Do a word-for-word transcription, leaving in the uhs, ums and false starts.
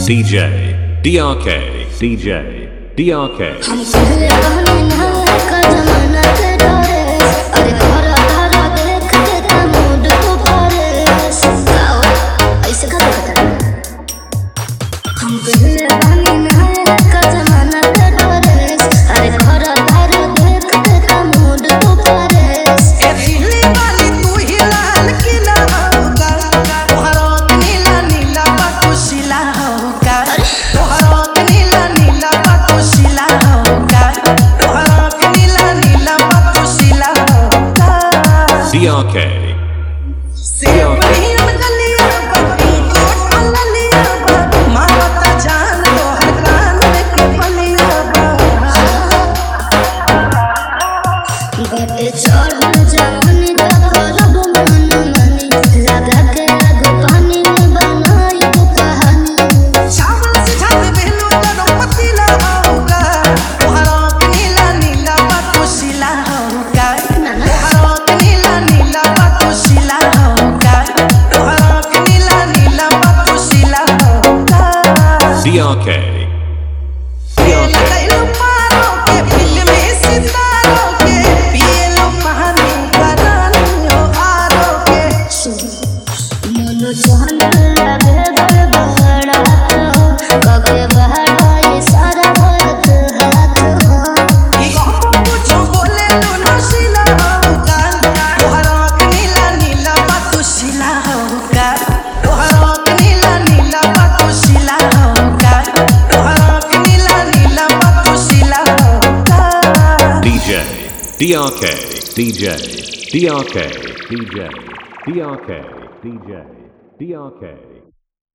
D J, D R K, D J, D R K. हम पहले कहने ना का जमाना के डरे, अरे घर घर देख के मूड को भरे गाओ ऐसे का बता। हम पहले कहने ना का जमाना के डरे, अरे घर घर देख के मूड को भरे। ए दिल्ली वाली तू ही लाल किला होगा, तोहरा नीला नीला पतुशिला होगा, तोहरा नीला नीला पतुशिला होगा, तोहरा नीला नीला पतुशिला होगा। D R K. सेव हिम गलिया बत्ती कोट ललिया बा, मावता जान तोहर कान में पिपलिया बा। गटे चढ़ जानी का करब मन मनी, लगा के आग पानी में बनाई कहानी। चावल से झाड़ बेलू करो पतीला होगा, तोहरा नीला नीला पतुशिला होगा, तोहरा नीला नीला पतुशिला होगा, तोहरा नीला नीला पतुशिला होगा। D R K. तेल कैलू पारो के फिल्म सितारों के, पियलो पानी करानी हो आरो के। मनो जहन लगे बड़ बड़ा हो, कगे बड़ा ये सारा भरत हाथ हो। ई गप्पो कुछो बोले तो नशीला होगा, तोहरा नीला नीला पतुशिला होगा, तोहरा नीला नीला पतुशिला होगा, तोहरा नीला नीला पतुशिला होगा। D J, D R K, D J, D R K, D J, D R K, D J, D R K.